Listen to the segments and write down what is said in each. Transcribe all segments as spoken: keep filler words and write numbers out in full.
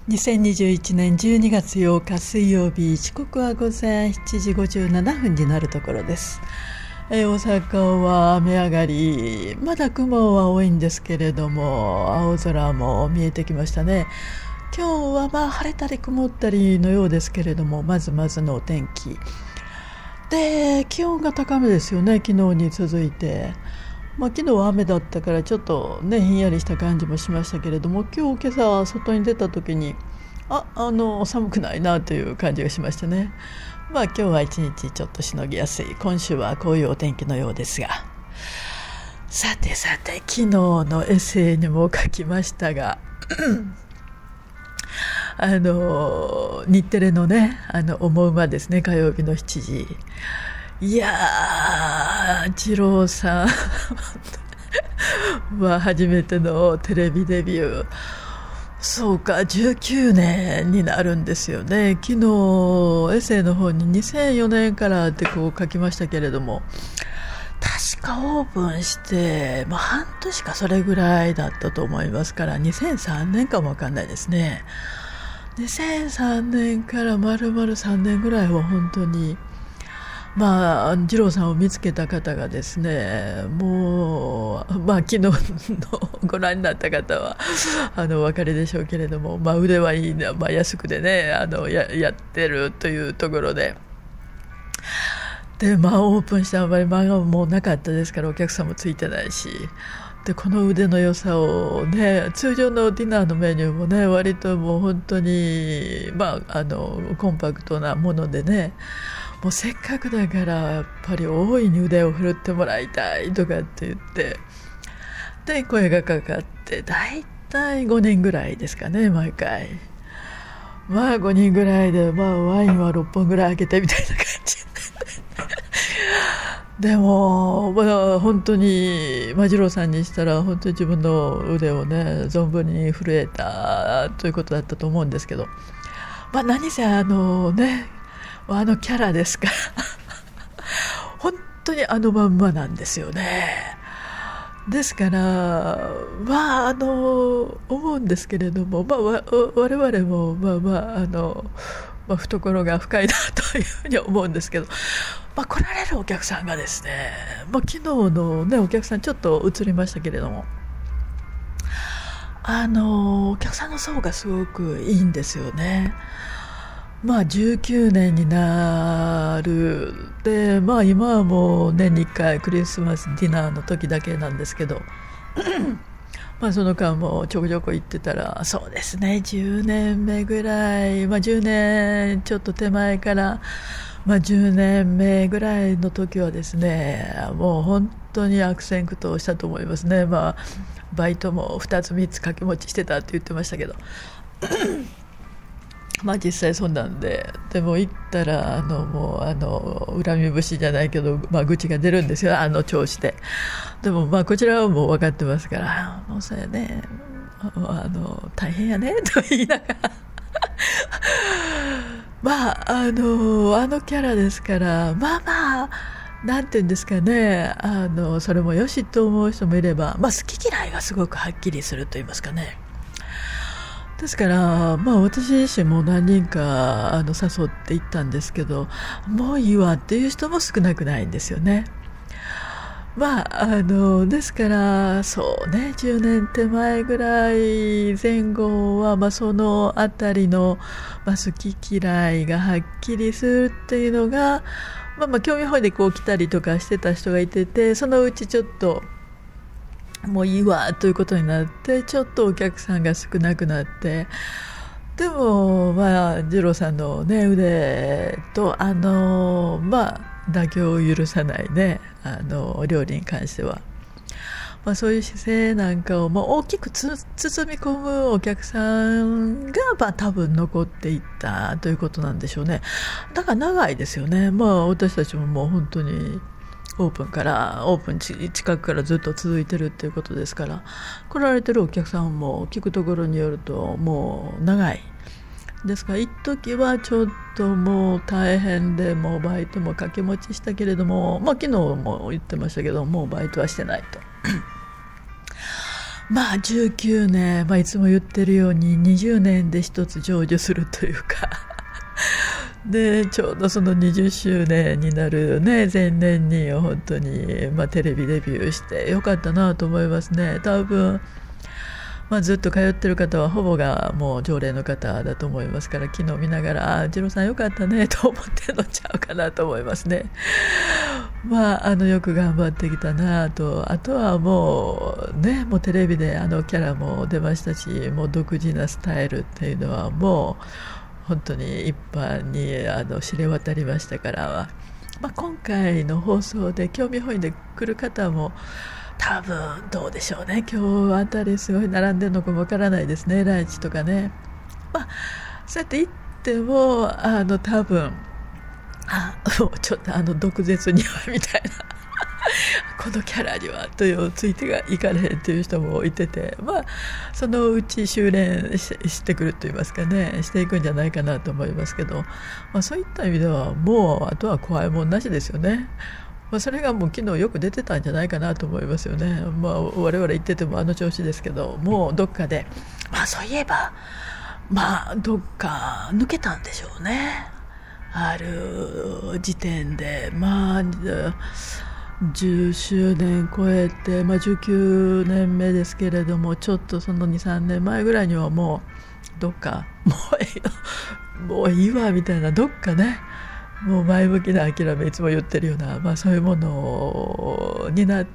にせんにじゅういちねんじゅうにがつようか水曜日、時刻は午前しちじごじゅうななふんになるところです。えー、大阪は雨上がり、まだ雲は多いんですけれども青空も見えてきましたね。今日はまあ晴れたり曇ったりのようですけれども、まずまずのお天気で気温が高めですよね。昨日に続いて、まあ、昨日は雨だったからちょっとねひんやりした感じもしましたけれども、今日今朝外に出た時にああの寒くないなという感じがしましたね。まあ今日は一日ちょっとしのぎやすい、今週はこういうお天気のようですが、さてさて昨日のエッセイにも書きましたがあの日テレのねあの思うまですね、火曜日のしちじ、いやー二郎さんは初めてのテレビデビュー、そうかじゅうきゅうねんになるんですよね。昨日エッセイの方ににせんよねんからってこう書きましたけれども、確かオープンして、まあ、半年かそれぐらいだったと思いますから、にせんさんねんかもわかんないですね。にせんさんねんから丸々さんねんぐらいは本当に、まあ二郎さんを見つけた方がですね、もう、まあ、昨日のご覧になった方はあのお分かりでしょうけれども、まあ、腕はいいな、まあ、安くでねあの や, やってるというところでで、まあ、オープンしてあんまり間がもうなかったですから、お客さんもついてないし、でこの腕の良さをね、通常のディナーのメニューもね割ともう本当に、まあ、あのコンパクトなものでね、もうせっかくだからやっぱり大いに腕を振るってもらいたいとかって言って、で声がかかって、だいたいごにんぐらいですかね毎回、まあごにんぐらいで、まあ、ワインはろっぽんぐらい開けてみたいな感じでも、まあ、本当に二郎さんにしたら本当に自分の腕をね存分に震えたということだったと思うんですけど、まあ、何せあのねあのキャラですから本当にあのまんまなんですよね。ですからまああの思うんですけれども、まあ、わ我々もまあまああの、まあ、懐が深いなというふうに思うんですけど、まあ、来られるお客さんがですね、まあ、昨日の、ね、お客さんちょっと映りましたけれども、あのお客さんの層がすごくいいんですよね。まあ、じゅうきゅうねんになるで、まあ、今はもう年にいっかいクリスマスディナーの時だけなんですけどまあその間もちょこちょこ行ってたら、そうですねじゅうねんめぐらい、まあ、じゅうねんちょっと手前から、まあ、じゅうねんめぐらいの時はですね、もう本当に悪戦苦闘したと思いますね。まあ、バイトもふたつみっつ掛け持ちしてたって言ってましたけどまあ実際そんなんで、でも行ったらあのもうあの恨み節じゃないけど、まあ、愚痴が出るんですよ、あの調子で。でもまあこちらはもう分かってますから、もうそれねあの大変やねと言いながらまああのあのキャラですから、まあまあなんていうんですかね、あのそれもよしと思う人もいれば、まあ、好き嫌いがすごくはっきりすると言いますかね。ですから、まあ、私自身も何人かあの誘って行ったんですけど、もういいわっていう人も少なくないんですよね。まあ、あのですからそうねじゅうねん手前ぐらい前後は、まあ、そのあたりの、まあ、好き嫌いがはっきりするっていうのが、まあ、まあ興味本位でこう来たりとかしてた人がいてて、そのうちちょっともういいわということになって、ちょっとお客さんが少なくなって、でもまあ二郎さんのね腕とあのまあ妥協を許さないねあの料理に関しては、まあ、そういう姿勢なんかを、まあ、大きくつ包み込むお客さんが、まあ、多分残っていったということなんでしょうね。だから長いですよね。まあ私たちももう本当にオープンからオープン近くからずっと続いてるっていうことですから、来られてるお客さんも聞くところによるともう長いですから、一時はちょっともう大変で、もうバイトも掛け持ちしたけれども、まあ、昨日も言ってましたけどもうバイトはしてないとまあじゅうきゅうねん、まあ、いつも言ってるようににじゅうねんで一つ成就するというかでちょうどそのにじゅっしゅうねんになる、ね、前年に本当に、まあ、テレビデビューしてよかったなと思いますね。多分、まあ、ずっと通ってる方はほぼがもう常連の方だと思いますから、昨日見ながらあ二郎さんよかったねと思ってのちゃうかなと思いますね。まあ、あのよく頑張ってきたなと。あとはもうね、もうテレビであのキャラも出ましたし、もう独自なスタイルっていうのはもう本当に一般にあの知れ渡りましたから、まあ、今回の放送で興味本位で来る方も多分どうでしょうね。今日あたりすごい並んでるのかもわからないですね、ランチとかね。まあそうやって行ってもあの多分あもうちょっとあの毒舌にはみたいなこのキャラにはというついてがいかれへんという人もいてて、まあそのうち修練 し, してくるといいますかね、していくんじゃないかなと思いますけど、まあ、そういった意味ではもうあとは怖いもんなしですよね。まあ、それがもう昨日よく出てたんじゃないかなと思いますよね。まあ、我々言っててもあの調子ですけど、もうどっかで、まあ、そういえばまあどっか抜けたんでしょうね。ある時点でまあじゅっしゅうねん超えて、まあ、じゅうきゅうねんめですけれども、ちょっとその にさんねんまえぐらいにはもうどっかもういいもういいわみたいな、どっかねもう前向きな諦めいつも言ってるような、まあ、そういうものになって、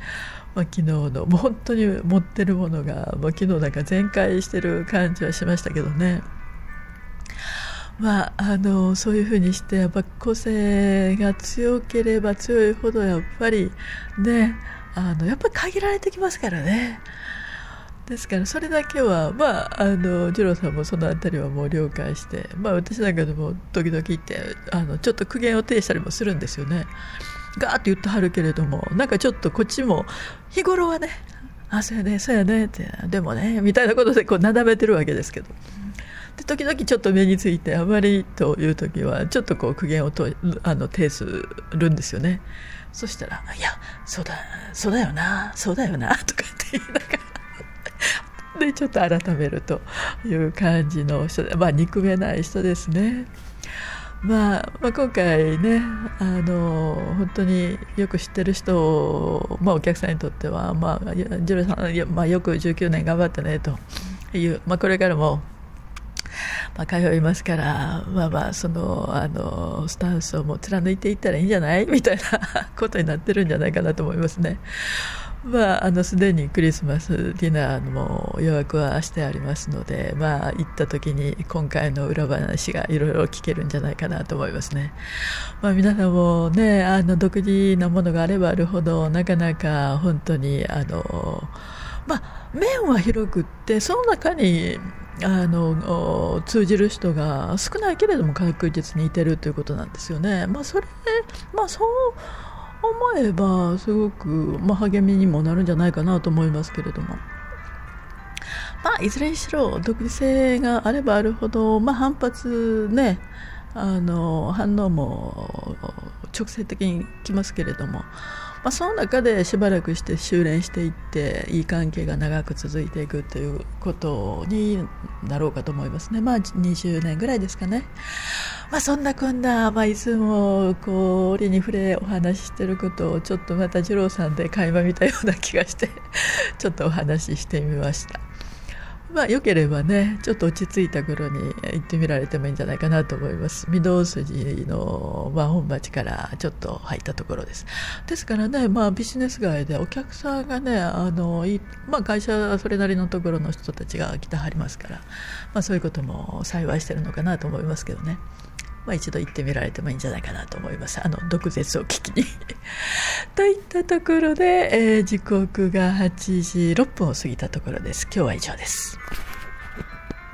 まあ、昨日のもう本当に持ってるものがもう昨日なんか全開してる感じはしましたけどね。まあ、あのそういうふうにしてやっぱ個性が強ければ強いほどやっぱりね、あのやっぱり限られてきますからね。ですからそれだけは、まあ、あの二郎さんもそのあたりはもう了解して、まあ、私なんかでも時々言ってあのちょっと苦言を呈したりもするんですよね。ガーッと言ってはるけれども、なんかちょっとこっちも日頃はね、あそうやねそうやねってでもねみたいなことでこうなだめてるわけですけど、で時々ちょっと目についてあまりという時はちょっとこう苦言をとあの呈するんですよね。そしたらいやそうだそうだよなそうだよなとかって言いながらでちょっと改めるという感じの人で、まあ憎めない人ですね。まあ、まあ今回ねあの本当によく知ってる人、まあ、お客さんにとっては、まあ、ジロさん、まあ、よくじゅうきゅうねん頑張ったねという、まあ、これからもまあ、通いますから、まあまあそのあのスタンスをもう貫いていったらいいんじゃないみたいなことになってるんじゃないかなと思いますね。まあ、あのすでにクリスマスディナーも予約はしてありますので、まあ、行った時に今回の裏話がいろいろ聞けるんじゃないかなと思いますね。まあ、皆さんもねあの独自なものがあればあるほどなかなか本当にあの、まあ、面は広くってその中にあの通じる人が少ないけれども確実にいてるということなんですよね。まあ、それ、まあ、そう思えばすごく、まあ、励みにもなるんじゃないかなと思いますけれども、まあ、いずれにしろ独自性があればあるほど、まあ、反発ねあの反応も直接的にきますけれども、まあ、その中でしばらくして修練していっていい関係が長く続いていくということになろうかと思いますね。まあにじゅうねんぐらいですかね。まあ、そんなこんな、まあ、いつもこう折に触れお話ししていることをちょっとまた二郎さんで垣間見たような気がしてちょっとお話ししてみました。まあ、よければねちょっと落ち着いた頃に行ってみられてもいいんじゃないかなと思います。御堂筋の、まあ、本町からちょっと入ったところです。ですからね、まあ、ビジネス街でお客さんがねあのい、まあ、会社それなりのところの人たちが来てはりますから、まあ、そういうことも幸いしてるのかなと思いますけどね。まあ、一度行ってみられてもいいんじゃないかなと思います。あの毒舌を聞きにといったところで、えー、時刻がはちじろっぷんを過ぎたところです。今日は以上です。